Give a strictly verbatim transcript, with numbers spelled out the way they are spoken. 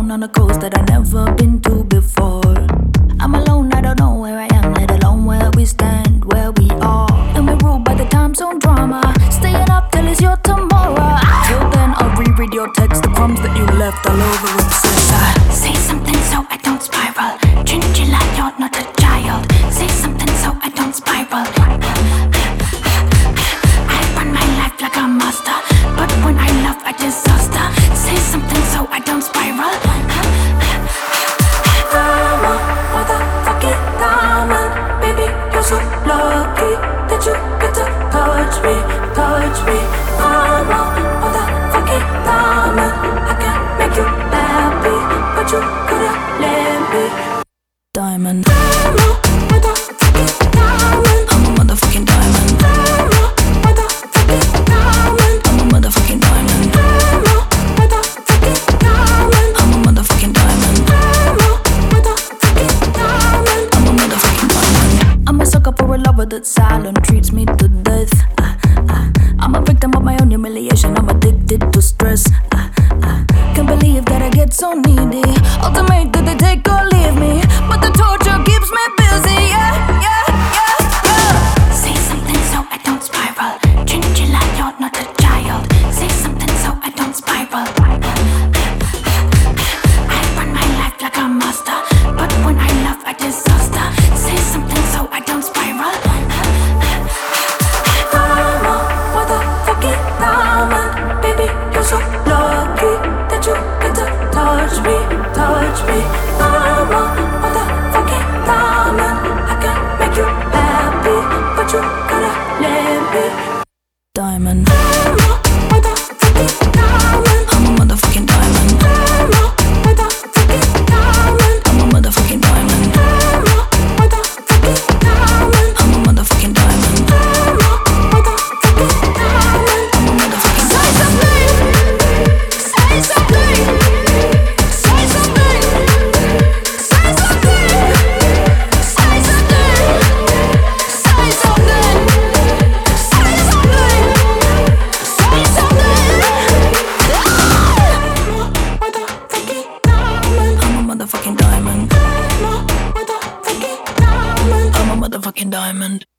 alone on a coast that I've never been to before. I'm alone, I don't know where I am, let alone where we stand, where we are. And we're ruled by the time zone drama, staying up till it's your tomorrow. Till then I'll reread your text, the crumbs that you left all over obsessed. I say something so I don't spiral, chinchilla, you're not a child. Say something so I don't spiral. I run my life like a master, but when I love I disaster. Say something so I don't spiral. I'm a motherfucking diamond, baby, you're so lucky that you get to touch me, touch me. I'm a motherfucking diamond, I can make you happy, but you couldn't let me. Diamond. I'm a motherfucking diamond. I'm a motherfucking diamond. I'm a motherfucking diamond. I'm a motherfucking diamond. I'm a motherfucking diamond. I'm a motherfucking diamond. I'm a sucker for a lover that's silent, treats me to death. Uh, uh, I'm a victim of my own humiliation. I'm addicted to stress. Uh, uh, can't believe that I get so needy. Ultimate that they take or leave me, but the torture keeps me busy. Yeah, yeah, yeah, yeah. Say something so I don't spiral. Chinchilla, you're not a child. Say something so I don't spiral. I run my life like a master, but when I love I disaster. Say something so I don't spiral. I'm a motherfucking diamond, baby, you're so lucky that you get to touch me, touch me. I'm a motherfucking diamond, I can make you happy, but you gotta let me. Diamond. I'm a motherfucking diamond. I'm a motherfucking diamond. I'm a motherfucking diamond. I'm a motherfucking diamond. I'm a motherfucking diamond. I'm a motherfucking diamond. I'm a motherfucking diamond. Say something. Say something. Say something. Say something. Say something. Say something. Say something. Say something. I'm a motherfucking diamond. I'm a motherfucking diamond. I'm a motherfucking diamond.